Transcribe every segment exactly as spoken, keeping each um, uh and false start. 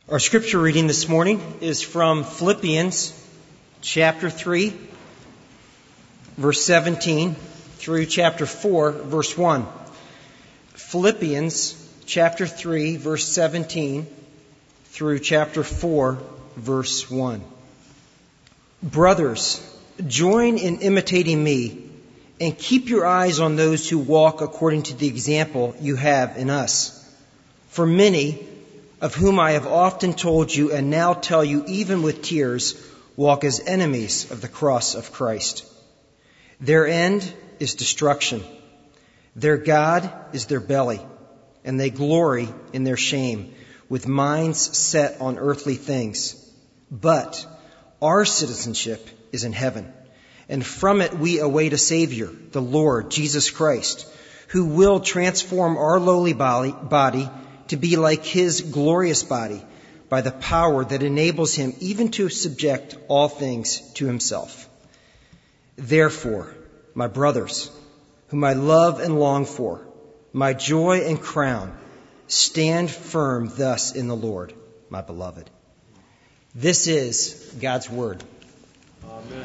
Our scripture reading this morning is from Philippians chapter three, verse seventeen, through chapter four, verse one. Philippians chapter three, verse seventeen, through chapter four, verse one. Brothers, join in imitating me, and keep your eyes on those who walk according to the example you have in us. For many, of whom I have often told you and now tell you even with tears, walk as enemies of the cross of Christ. Their end is destruction. Their God is their belly, and they glory in their shame, with minds set on earthly things. But our citizenship is in heaven, and from it we await a Savior, the Lord Jesus Christ, who will transform our lowly body to be like his glorious body by the power that enables him even to subject all things to himself. Therefore, my brothers, whom I love and long for, my joy and crown, stand firm thus in the Lord, my beloved. This is God's word. Amen.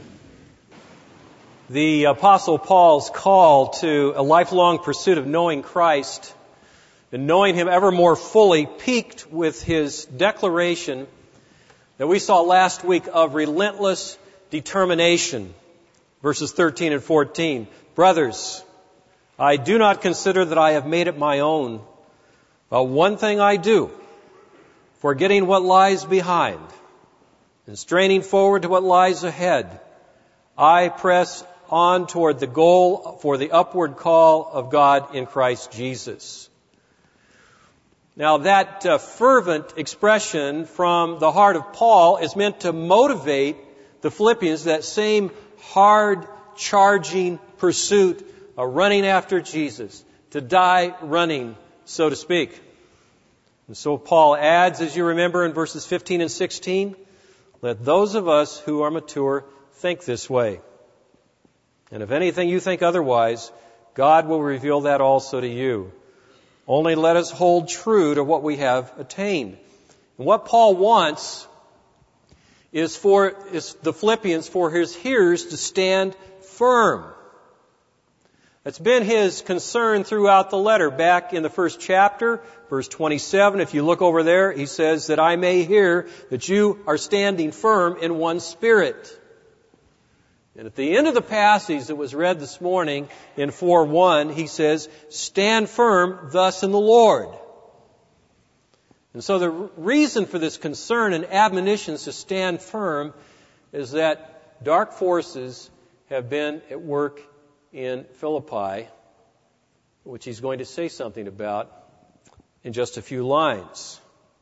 The Apostle Paul's call to a lifelong pursuit of knowing Christ and knowing him ever more fully peaked with his declaration that we saw last week of relentless determination. Verses thirteen and fourteen. Brothers, I do not consider that I have made it my own. But one thing I do, forgetting what lies behind and straining forward to what lies ahead, I press on toward the goal for the upward call of God in Christ Jesus. Now that uh, fervent expression from the heart of Paul is meant to motivate the Philippians, that same hard charging pursuit of running after Jesus, to die running, so to speak. And so Paul adds, as you remember in verses fifteen and sixteen, let those of us who are mature think this way. And if anything you think otherwise, God will reveal that also to you. Only let us hold true to what we have attained. And what Paul wants is for is the Philippians, for his hearers to stand firm. That's been his concern throughout the letter. Back in the first chapter, verse twenty-seven, if you look over there, he says that I may hear that you are standing firm in one spirit. And at the end of the passage that was read this morning in four one, he says, stand firm thus in the Lord. And so the reason for this concern and admonitions to stand firm is that dark forces have been at work in Philippi, which he's going to say something about in just a few lines.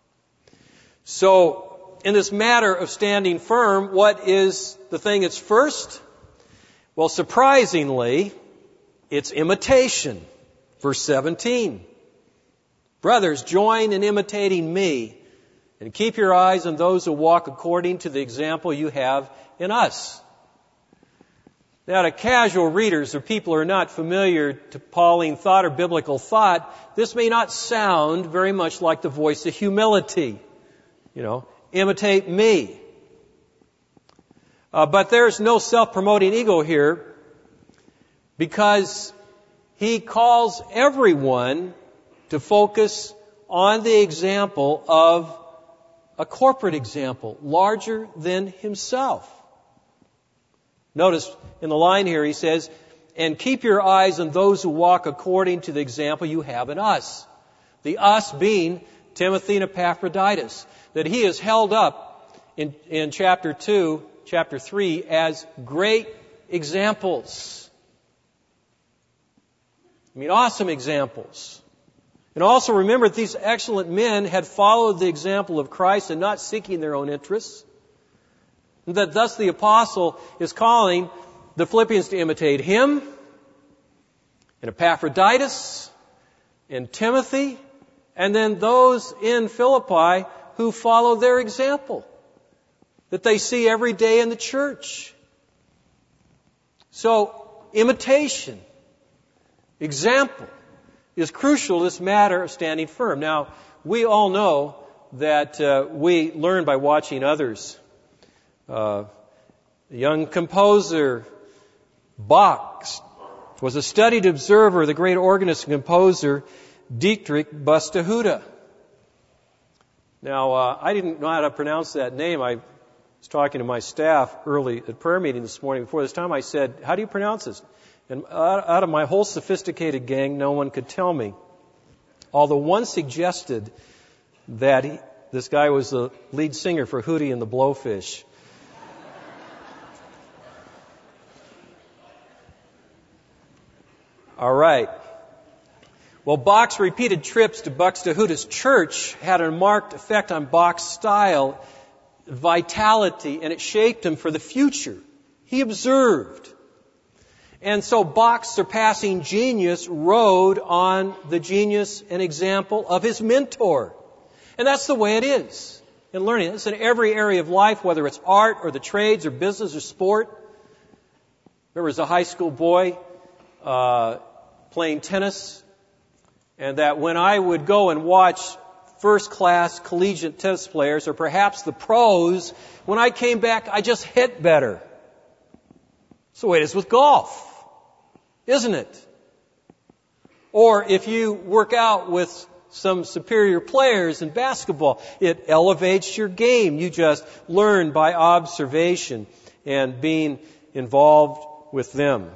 So, in this matter of standing firm, what is the thing that's first? Well, surprisingly, it's imitation. Verse seventeen. Brothers, join in imitating me, and keep your eyes on those who walk according to the example you have in us. Now, to casual readers or people who are not familiar to Pauline thought or biblical thought, this may not sound very much like the voice of humility. You know, imitate me. Uh, but there's no self-promoting ego here, because he calls everyone to focus on the example of a corporate example, larger than himself. Notice in the line here he says, and keep your eyes on those who walk according to the example you have in us. The us being Timothy and Epaphroditus, that he is held up in, in chapter two, chapter three, as great examples. I mean, awesome examples. And also remember that these excellent men had followed the example of Christ and not seeking their own interests. And that thus the apostle is calling the Philippians to imitate him and Epaphroditus and Timothy, and then those in Philippi who follow their example that they see every day in the church. So, imitation, example, is crucial to this matter of standing firm. Now, we all know that uh, we learn by watching others. Uh, the young composer Bach was a studied observer of the great organist and composer Dietrich Buxtehude. Now, uh, I didn't know how to pronounce that name. I was talking to my staff early at prayer meeting this morning. Before this time, I said, "How do you pronounce this?" And out, out of my whole sophisticated gang, no one could tell me. Although one suggested that he, this guy was the lead singer for Hootie and the Blowfish. All right. Well, Bach's repeated trips to Buxtehude's church had a marked effect on Bach's style, vitality, and it shaped him for the future. He observed. And so Bach's surpassing genius rode on the genius and example of his mentor. And that's the way it is in learning. It's in every area of life, whether it's art or the trades or business or sport. Remember as a high school boy uh, playing tennis, and that when I would go and watch first-class collegiate tennis players or perhaps the pros, when I came back, I just hit better. That's the way it is with golf, isn't it? Or if you work out with some superior players in basketball, it elevates your game. You just learn by observation and being involved with them.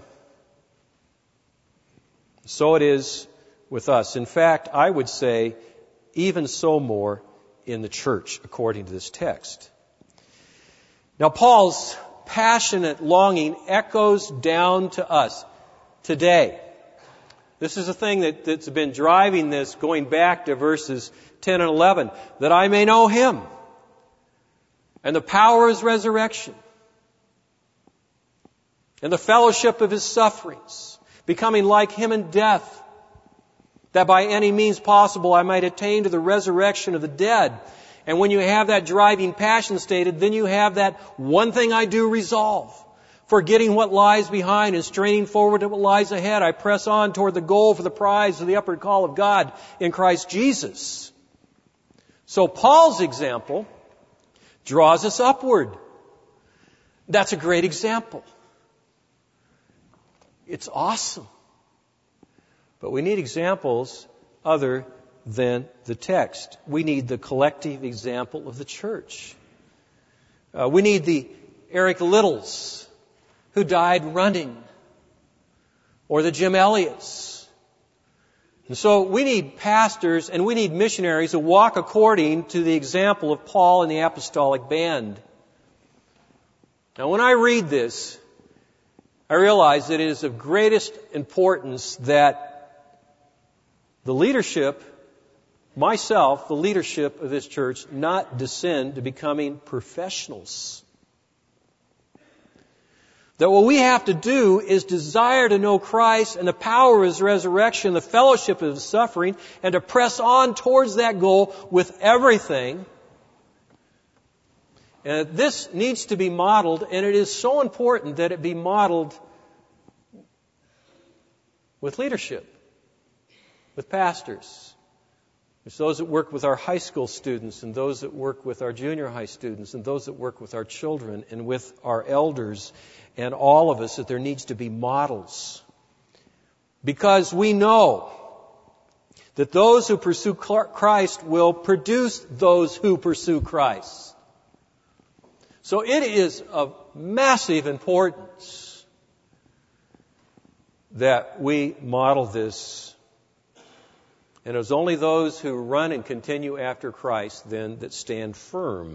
So it is with us. In fact, I would say even so more in the church, according to this text. Now, Paul's passionate longing echoes down to us today. This is a thing that, that's been driving this going back to verses ten and eleven, that I may know Him and the power of His resurrection and the fellowship of His sufferings, becoming like Him in death, that by any means possible I might attain to the resurrection of the dead. And when you have that driving passion stated, then you have that one thing I do resolve. Forgetting what lies behind and straining forward to what lies ahead, I press on toward the goal for the prize of the upward call of God in Christ Jesus. So Paul's example draws us upward. That's a great example. It's awesome. But we need examples other than the text. We need the collective example of the church. Uh, we need the Eric Littles who died running, or the Jim Elliots. And so we need pastors and we need missionaries who walk according to the example of Paul and the apostolic band. Now, when I read this, I realize that it is of greatest importance that the leadership, myself, the leadership of this church, not descend to becoming professionals. That what we have to do is desire to know Christ and the power of His resurrection, the fellowship of His suffering, and to press on towards that goal with everything. And this needs to be modeled, and it is so important that it be modeled with leadership, with pastors. It's those that work with our high school students, and those that work with our junior high students, and those that work with our children, and with our elders, and all of us, that there needs to be models. Because we know that those who pursue Christ will produce those who pursue Christ. So it is of massive importance that we model this. And it is only those who run and continue after Christ then that stand firm.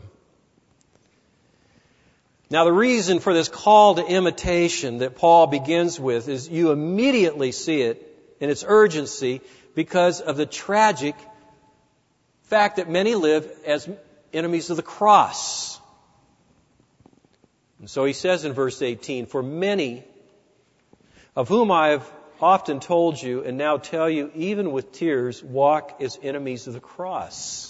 Now, the reason for this call to imitation that Paul begins with is you immediately see it in its urgency because of the tragic fact that many live as enemies of the cross. And so he says in verse eighteen, "For many of whom I have often told you and now tell you even with tears walk as enemies of the cross."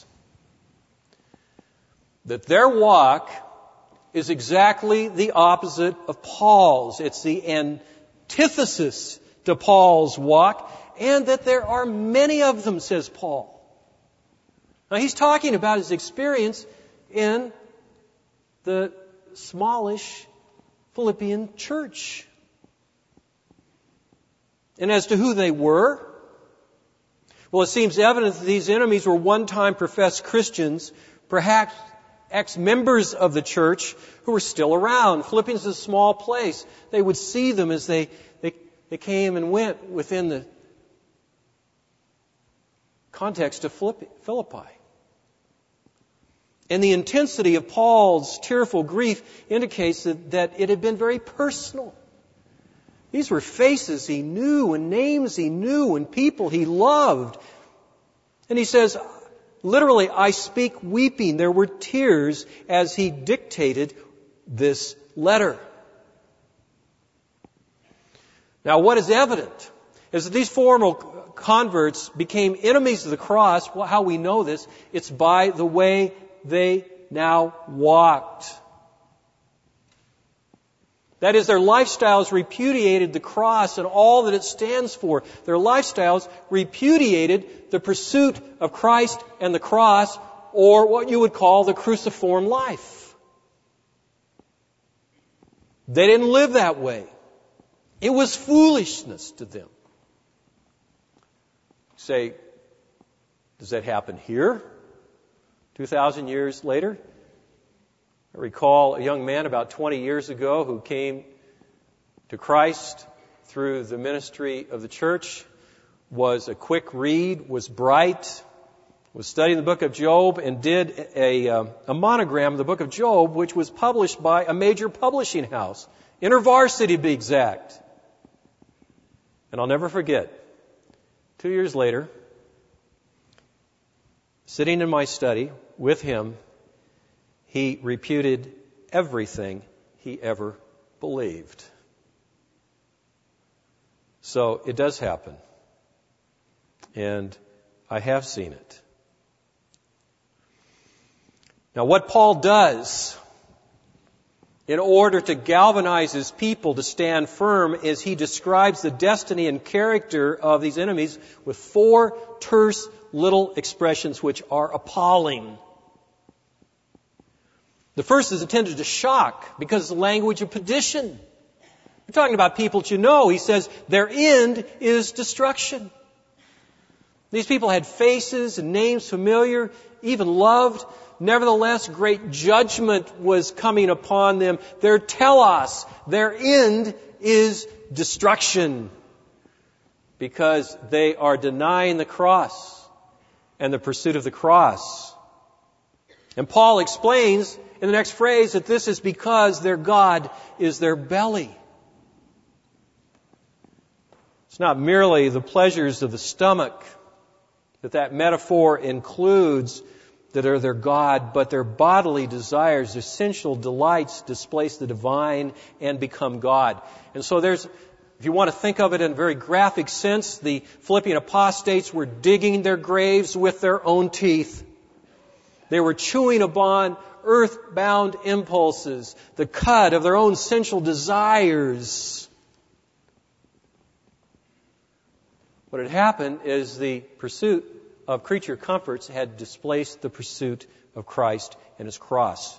That their walk is exactly the opposite of Paul's. It's the antithesis to Paul's walk, and that there are many of them, says Paul. Now he's talking about his experience in the smallish Philippian church. And as to who they were, well, it seems evident that these enemies were one-time professed Christians, perhaps ex-members of the church who were still around. Philippians is a small place. They would see them as they, they, they came and went within the context of Philippi. And the intensity of Paul's tearful grief indicates that, that it had been very personal. These were faces he knew and names he knew and people he loved. And he says, literally, I speak weeping. There were tears as he dictated this letter. Now, what is evident is that these former converts became enemies of the cross. Well, how we know this? It's by the way they now walked. That is, their lifestyles repudiated the cross and all that it stands for. Their lifestyles repudiated the pursuit of Christ and the cross, or what you would call the cruciform life. They didn't live that way. It was foolishness to them. Say, does that happen here? Two thousand years later? I recall a young man about twenty years ago who came to Christ through the ministry of the church, was a quick read, was bright, was studying the book of Job, and did a, a, a monogram of the book of Job, which was published by a major publishing house, InterVarsity to be exact. And I'll never forget, two years later, sitting in my study with him, he reputed everything he ever believed. So it does happen. And I have seen it. Now, what Paul does in order to galvanize his people to stand firm is he describes the destiny and character of these enemies with four terse little expressions which are appalling. The first is intended to shock because it's the language of perdition. We're talking about people that you know. He says their end is destruction. These people had faces and names familiar, even loved. Nevertheless, great judgment was coming upon them. Their telos, their end is destruction because they are denying the cross and the pursuit of the cross. And Paul explains in the next phrase that this is because their God is their belly. It's not merely the pleasures of the stomach that that metaphor includes that are their God, but their bodily desires, their sensual delights displace the divine and become God. And so there's, if you want to think of it in a very graphic sense, the Philippian apostates were digging their graves with their own teeth. They were chewing upon earthbound impulses, the cud of their own sensual desires. What had happened is the pursuit of creature comforts had displaced the pursuit of Christ and His cross.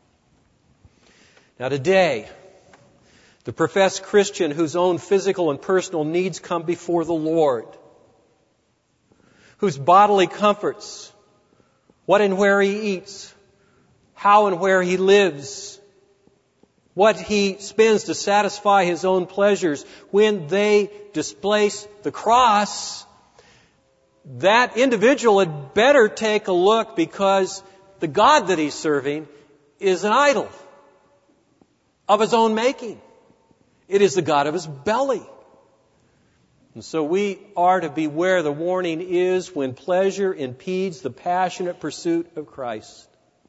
Now today, the professed Christian whose own physical and personal needs come before the Lord, whose bodily comforts, what and where he eats, how and where he lives, what he spends to satisfy his own pleasures, when they displace the cross, that individual had better take a look, because the God that he's serving is an idol of his own making. It is the God of his belly. And so we are to beware. The warning is when pleasure impedes the passionate pursuit of Christ.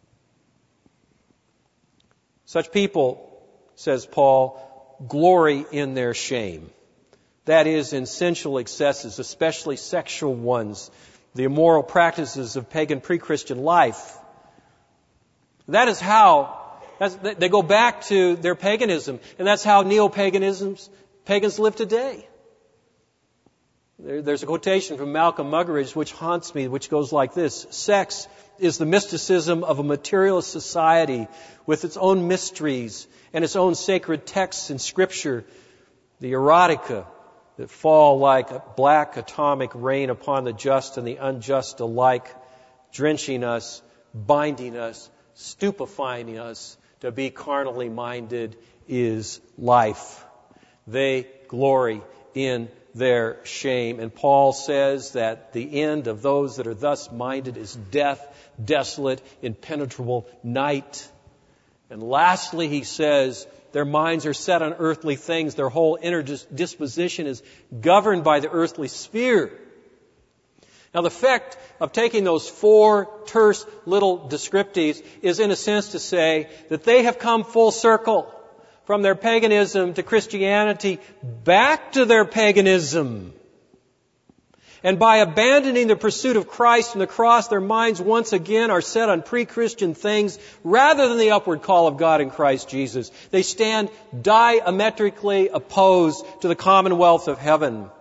Such people, says Paul, glory in their shame. That is, in sensual excesses, especially sexual ones, the immoral practices of pagan pre-Christian life. That is how, that's, they go back to their paganism, and that's how neo-paganisms, pagans live today. There, there's a quotation from Malcolm Muggeridge which haunts me, which goes like this: sex is the mysticism of a materialist society with its own mysteries and its own sacred texts in Scripture, the erotica that fall like a black atomic rain upon the just and the unjust alike, drenching us, binding us, stupefying us. To be carnally minded is life. They glory in their shame. And Paul says that the end of those that are thus minded is death, desolate, impenetrable night. And lastly, he says, their minds are set on earthly things. Their whole inner disposition is governed by the earthly sphere. Now, the effect of taking those four terse little descriptives is, in a sense, to say that they have come full circle from their paganism to Christianity back to their paganism. And by abandoning the pursuit of Christ and the cross, their minds once again are set on pre-Christian things rather than the upward call of God in Christ Jesus. They stand diametrically opposed to the commonwealth of heaven.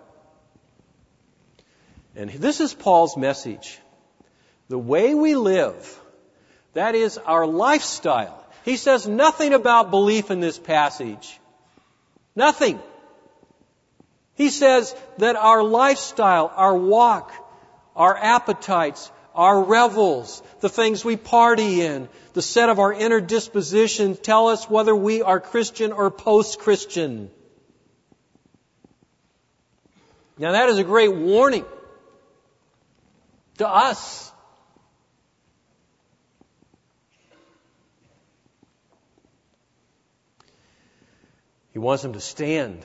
And this is Paul's message. The way we live, that is our lifestyle. He says nothing about belief in this passage. Nothing. He says that our lifestyle, our walk, our appetites, our revels, the things we party in, the set of our inner disposition tell us whether we are Christian or post-Christian. Now that is a great warning to us. He wants them to stand.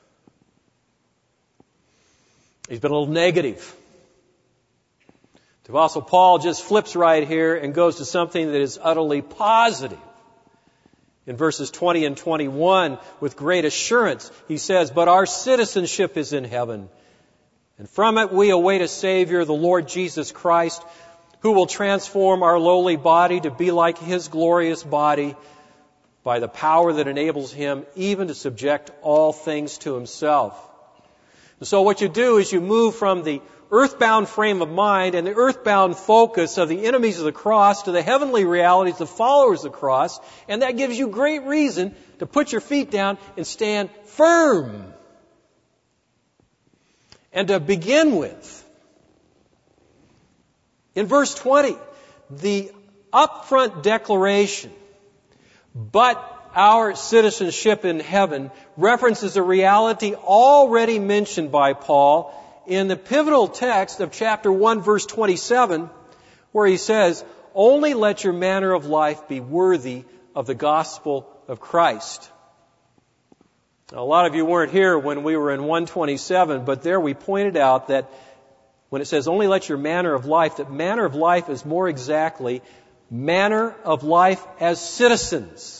He's been a little negative. The Apostle Paul just flips right here and goes to something that is utterly positive. In verses twenty and twenty-one, with great assurance, he says, "But our citizenship is in heaven, and from it we await a Savior, the Lord Jesus Christ, who will transform our lowly body to be like His glorious body by the power that enables Him even to subject all things to Himself." And so what you do is you move from the earthbound frame of mind and the earthbound focus of the enemies of the cross to the heavenly realities of followers of the cross, and that gives you great reason to put your feet down and stand firm. And to begin with, in verse twenty, the upfront declaration, "But our citizenship in heaven," references a reality already mentioned by Paul in the pivotal text of chapter one, verse twenty-seven, where he says, "Only let your manner of life be worthy of the gospel of Christ." Now, a lot of you weren't here when we were in one twenty-seven, but there we pointed out that when it says, "Only let your manner of life," that manner of life is more exactly manner of life as citizens,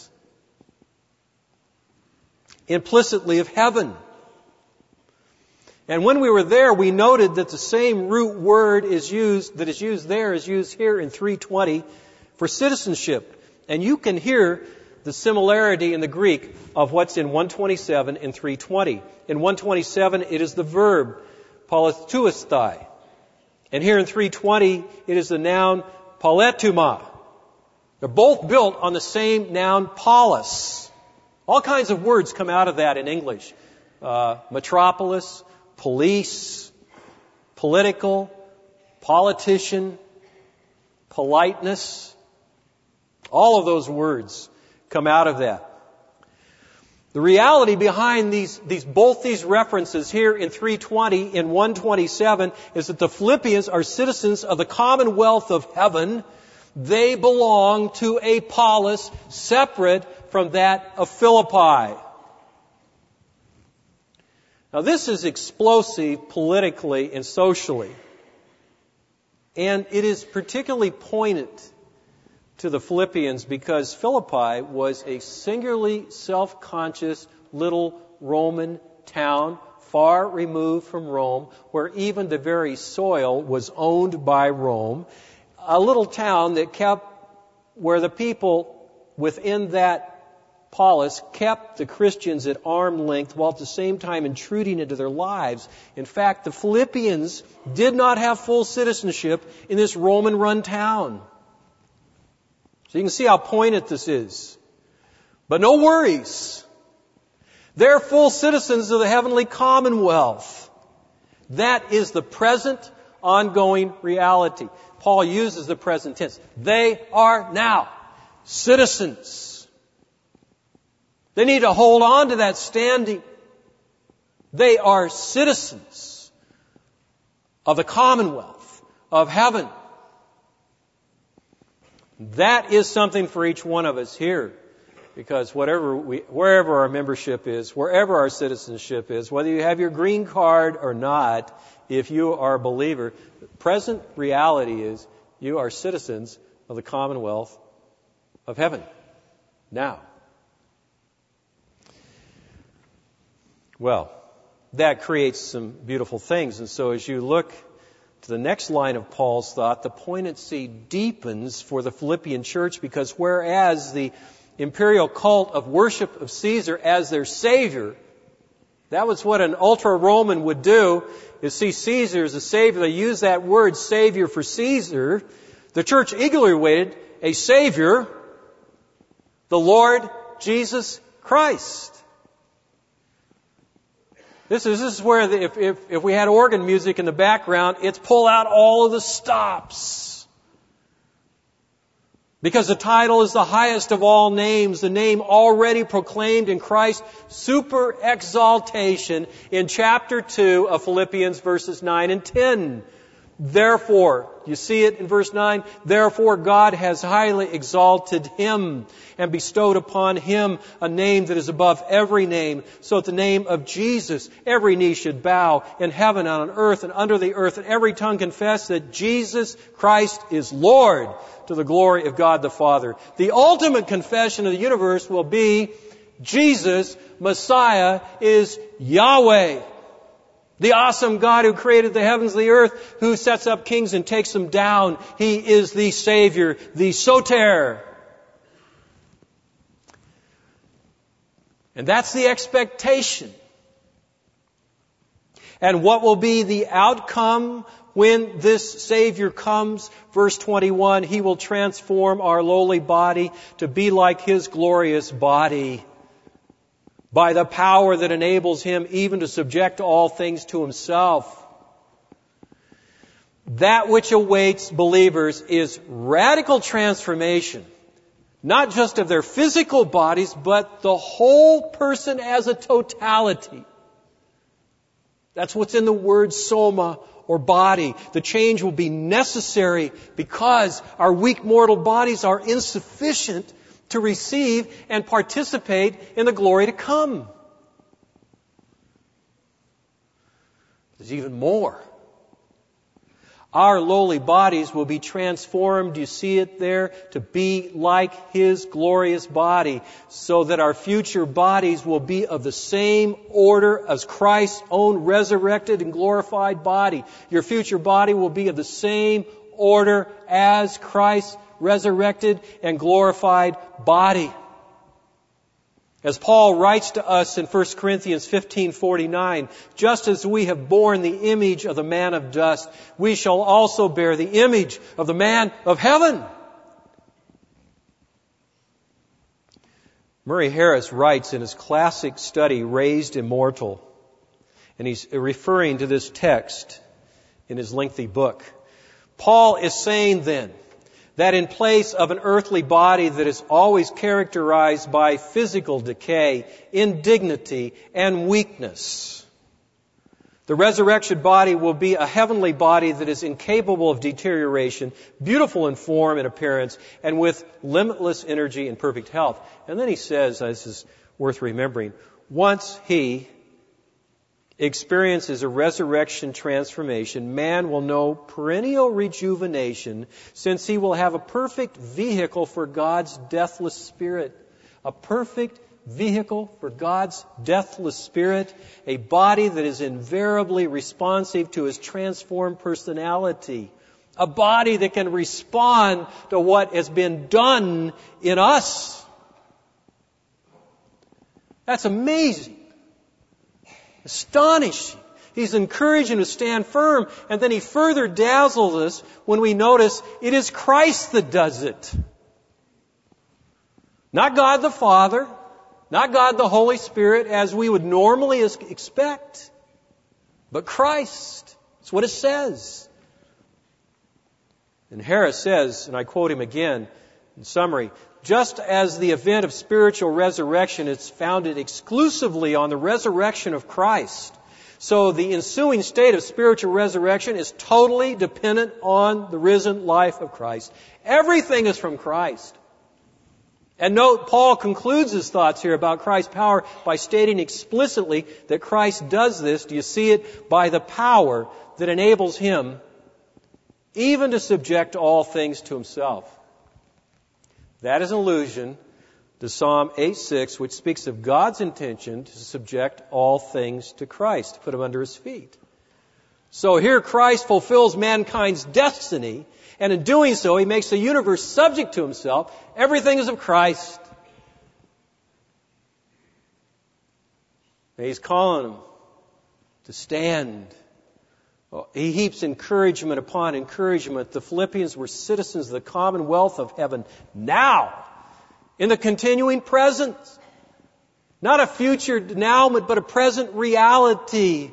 implicitly of heaven. And when we were there, we noted that the same root word is used, that is used there, is used here in three twenty for citizenship. And you can hear the similarity in the Greek of what's in one twenty-seven and three twenty. In one twenty-seven, it is the verb politeuestai. And here in three twenty, it is the noun poletuma. They're both built on the same noun polis. All kinds of words come out of that in English. Uh, metropolis, police, political, politician, politeness. All of those words come out of that. The reality behind these, these, both these references here in three twenty, in one twenty-seven, is that the Philippians are citizens of the commonwealth of heaven. They belong to a polis separate from that of Philippi. Now this is explosive politically and socially. And it is particularly poignant to the Philippians because Philippi was a singularly self-conscious little Roman town far removed from Rome, where even the very soil was owned by Rome. A little town that kept, where the people within that Apollos kept the Christians at arm's length while at the same time intruding into their lives. In fact, the Philippians did not have full citizenship in this Roman-run town. So you can see how poignant this is. But no worries. They're full citizens of the heavenly commonwealth. That is the present, ongoing reality. Paul uses the present tense. They are now citizens. They need to hold on to that standing. They are citizens of the commonwealth of heaven. That is something for each one of us here. Because whatever we, wherever our membership is, wherever our citizenship is, whether you have your green card or not, if you are a believer, the present reality is you are citizens of the commonwealth of heaven. Now. Well, that creates some beautiful things. And so as you look to the next line of Paul's thought, the poignancy deepens for the Philippian church, because whereas the imperial cult of worship of Caesar as their savior, that was what an ultra-Roman would do, is see Caesar as a savior. They use that word savior for Caesar. The church eagerly awaited a savior, the Lord Jesus Christ. This is, this is where the, if, if, if we had organ music in the background, it's pull out all of the stops. Because the title is the highest of all names, the name already proclaimed in Christ, super exaltation in chapter two of Philippians verses nine and ten. Therefore, you see it in verse nine, therefore God has highly exalted Him and bestowed upon Him a name that is above every name, so at the name of Jesus every knee should bow in heaven and on earth and under the earth, and every tongue confess that Jesus Christ is Lord, to the glory of God the Father. The ultimate confession of the universe will be Jesus, Messiah, is Yahweh. The awesome God who created the heavens and the earth, who sets up kings and takes them down. He is the Savior, the Soter. And that's the expectation. And what will be the outcome when this Savior comes? Verse twenty-one, He will transform our lowly body to be like His glorious body, by the power that enables Him even to subject all things to Himself. That which awaits believers is radical transformation, not just of their physical bodies, but the whole person as a totality. That's what's in the word soma, or body. The change will be necessary because our weak mortal bodies are insufficient to receive and participate in the glory to come. There's even more. Our lowly bodies will be transformed, you see it there, to be like His glorious body, so that our future bodies will be of the same order as Christ's own resurrected and glorified body. Your future body will be of the same order as Christ's resurrected and glorified body. As Paul writes to us in First Corinthians fifteen forty-nine, just as we have borne the image of the man of dust, we shall also bear the image of the man of heaven. Murray Harris writes in his classic study, Raised Immortal, and he's referring to this text in his lengthy book. Paul is saying then, that in place of an earthly body that is always characterized by physical decay, indignity, and weakness, the resurrection body will be a heavenly body that is incapable of deterioration, beautiful in form and appearance, and with limitless energy and perfect health. And then he says, this is worth remembering, once he experiences a resurrection transformation, man will know perennial rejuvenation, since he will have a perfect vehicle for God's deathless Spirit. A perfect vehicle for God's deathless Spirit, a body that is invariably responsive to His transformed personality, a body that can respond to what has been done in us. That's amazing. Astonishing. He's encouraging to stand firm, and then he further dazzles us when we notice it is Christ that does it. Not God the Father, not God the Holy Spirit as we would normally expect, but Christ. That's what it says. And Harris says, and I quote him again in summary, just as the event of spiritual resurrection is founded exclusively on the resurrection of Christ, so the ensuing state of spiritual resurrection is totally dependent on the risen life of Christ. Everything is from Christ. And note, Paul concludes his thoughts here about Christ's power by stating explicitly that Christ does this, do you see it, by the power that enables him even to subject all things to himself. That is an allusion to Psalm eight six, which speaks of God's intention to subject all things to Christ, to put him under his feet. So here Christ fulfills mankind's destiny, and in doing so, he makes the universe subject to himself. Everything is of Christ. And he's calling them to stand. He heaps encouragement upon encouragement. The Philippians were citizens of the commonwealth of heaven now, in the continuing present. Not a future denouement, but a present reality.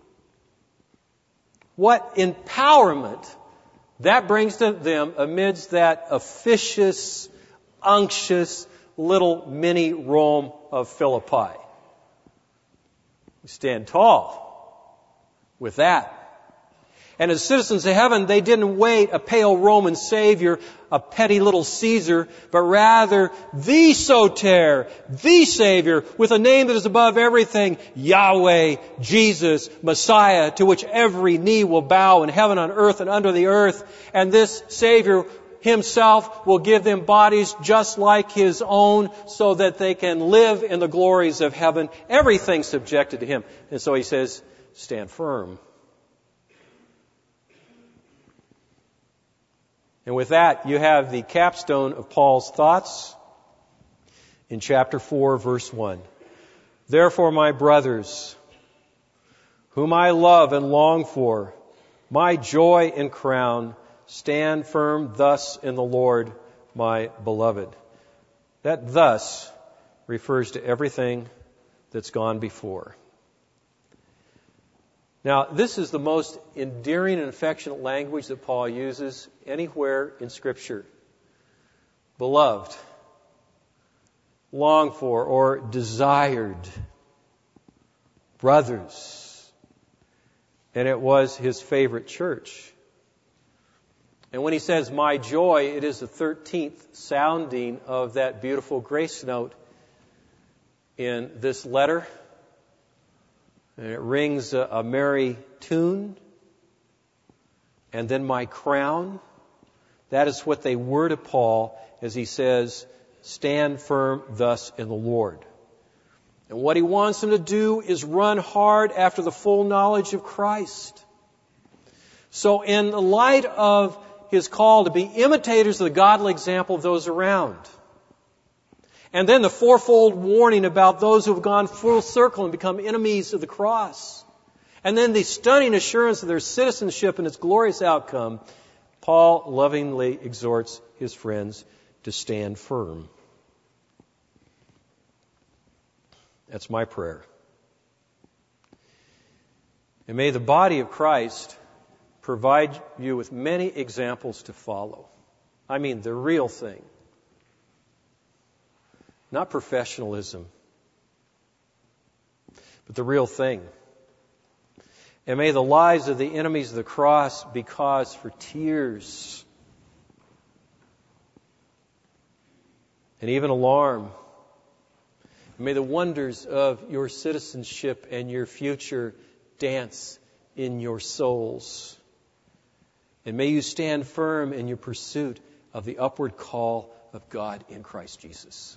What empowerment that brings to them amidst that officious, unctuous little mini Rome of Philippi. We stand tall with that. And as citizens of heaven, they didn't wait a pale Roman Savior, a petty little Caesar, but rather the Soter, the Savior, with a name that is above everything, Yahweh, Jesus, Messiah, to which every knee will bow in heaven, on earth, and under the earth. And this Savior himself will give them bodies just like his own so that they can live in the glories of heaven. Everything subjected to him. And so he says, stand firm. And with that, you have the capstone of Paul's thoughts in chapter four, verse one. Therefore, my brothers, whom I love and long for, my joy and crown, stand firm thus in the Lord, my beloved. That thus refers to everything that's gone before. Now, this is the most endearing and affectionate language that Paul uses anywhere in Scripture. Beloved, longed for, or desired. Brothers. And it was his favorite church. And when he says, my joy, it is the thirteenth sounding of that beautiful grace note in this letter. And it rings a, a merry tune. And then my crown. That is what they were to Paul as he says, stand firm thus in the Lord. And what he wants them to do is run hard after the full knowledge of Christ. So in the light of his call to be imitators of the godly example of those around, and then the fourfold warning about those who have gone full circle and become enemies of the cross. And then the stunning assurance of their citizenship and its glorious outcome. Paul lovingly exhorts his friends to stand firm. That's my prayer. And may the body of Christ provide you with many examples to follow. I mean, the real thing. Not professionalism, but the real thing. And may the lives of the enemies of the cross be cause for tears and even alarm. And may the wonders of your citizenship and your future dance in your souls. And may you stand firm in your pursuit of the upward call of God in Christ Jesus.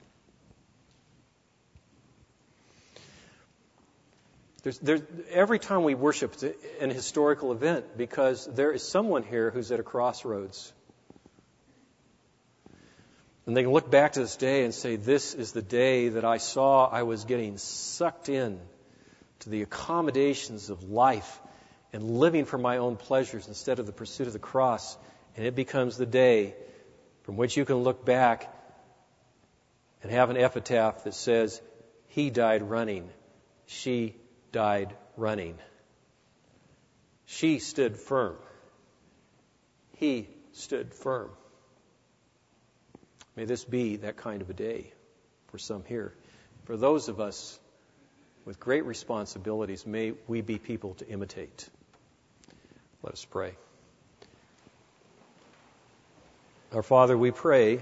There's, there's, every time we worship, it's an historical event because there is someone here who's at a crossroads. And they can look back to this day and say, this is the day that I saw I was getting sucked in to the accommodations of life and living for my own pleasures instead of the pursuit of the cross. And it becomes the day from which you can look back and have an epitaph that says, he died running, she died running. She stood firm. He stood firm. May this be that kind of a day for some here. For those of us with great responsibilities, may we be people to imitate. Let us pray. Our Father, we pray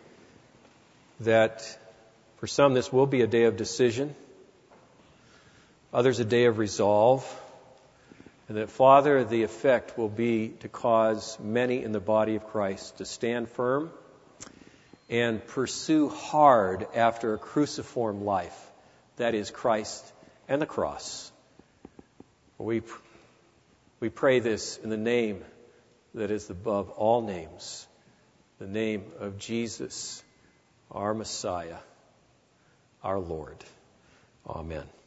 that for some this will be a day of decision, others a day of resolve, and that, Father, the effect will be to cause many in the body of Christ to stand firm and pursue hard after a cruciform life, that is Christ and the cross. We, we pray this in the name that is above all names, the name of Jesus, our Messiah, our Lord. Amen.